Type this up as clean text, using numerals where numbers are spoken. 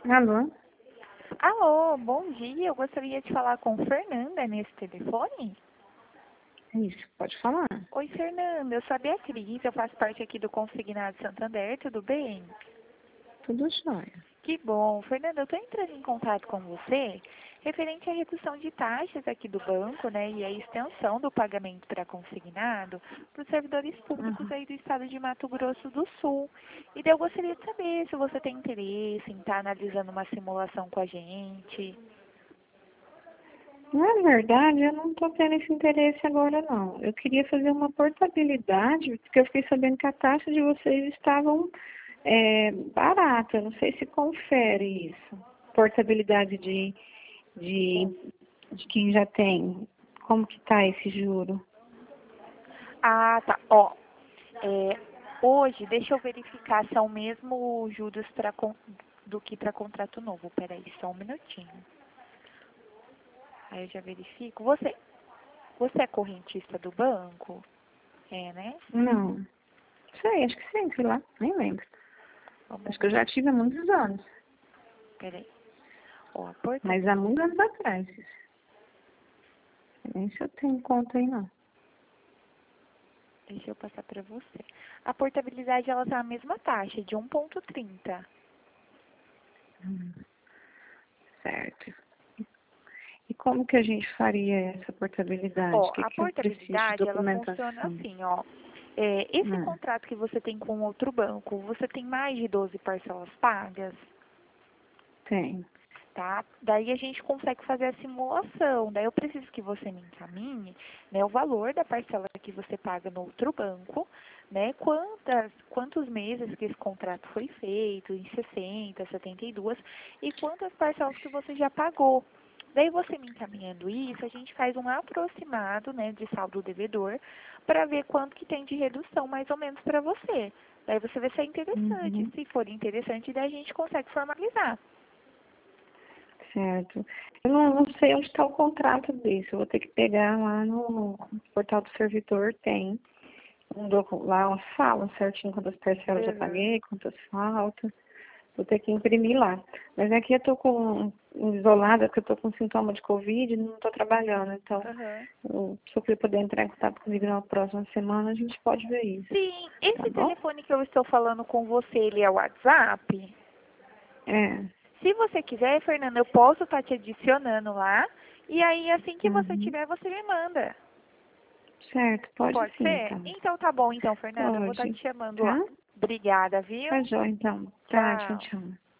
Alô? Alô, bom dia. Eu gostaria de falar com Fernanda nesse telefone. Isso, pode falar. Oi, Fernanda. Eu sou a Beatriz. Eu faço parte aqui do Consignado Santander. Tudo bem? Tudo jóia. Que bom. Fernanda, eu estou entrando em contato com você referente à redução de taxas aqui do banco, né, e a extensão do pagamento para consignado para os servidores públicos Uhum. aí do estado de Mato Grosso do Sul. E daí eu gostaria de saber se você tem interesse em estar analisando uma simulação com a gente. Na verdade, eu não estou tendo esse interesse agora, não. Eu queria fazer uma portabilidade, porque eu fiquei sabendo que a taxa de vocês estavam barata. Eu não sei se confere isso. Portabilidade de, de quem já tem. Como que está esse juro? Ah, tá. Ó, hoje, deixa eu verificar se é o mesmo juros do que para contrato novo. Peraí, só um minutinho. Aí eu já verifico. Você é correntista do banco? É, né? Não. Sei, acho que sim, sei lá. Nem lembro. Vamos Acho que eu ver. já tive há muitos anos. Peraí. Ó, a Mas há portabilidade. muitos anos atrás. Nem se eu tenho conta aí, não. Deixa eu passar para você. A portabilidade, ela tá a mesma taxa, de 1,30. Hum, certo. E como que a gente faria essa portabilidade? O Ó, que a que eu preciso de portabilidade, ela funciona documentação? assim, ó. Esse Hum, contrato que você tem com outro banco, você tem mais de 12 parcelas pagas? tem. Tá? Daí a gente consegue fazer a simulação. Daí eu preciso que você me encaminhe, né, o valor da parcela que você paga no outro banco, né, quantos meses que esse contrato foi feito, em 60, 72, e quantas parcelas que você já pagou. Daí você me encaminhando isso, a gente faz um aproximado, né, de saldo devedor, para ver quanto que tem de redução mais ou menos para você. Daí você vê se é interessante. Uhum, Se for interessante, daí a gente consegue formalizar. certo. Eu não sei onde está o contrato disso. Eu vou ter que pegar lá no portal do servidor, tem lá uma fala certinho quantas parcelas eu já Uhum. paguei, quantas faltam. Vou ter que imprimir lá. Mas aqui eu tô isolada, porque eu tô com sintoma de Covid e não tô trabalhando. Então, Aham. se eu puder entrar em contato comigo na próxima semana, a gente pode ver isso. Sim, Tá esse bom? telefone que eu estou falando com você, ele é o WhatsApp? É. Se você quiser, Fernanda, eu posso estar te adicionando lá. E aí, assim que você Uhum. tiver, você me manda. Certo, pode Pode sim, ser? então. Então tá bom, então, Fernanda. Eu vou estar Pode. te chamando lá. Tá? Obrigada, viu? Tá jóia, então. Tá, tchau, Tchau. tchau.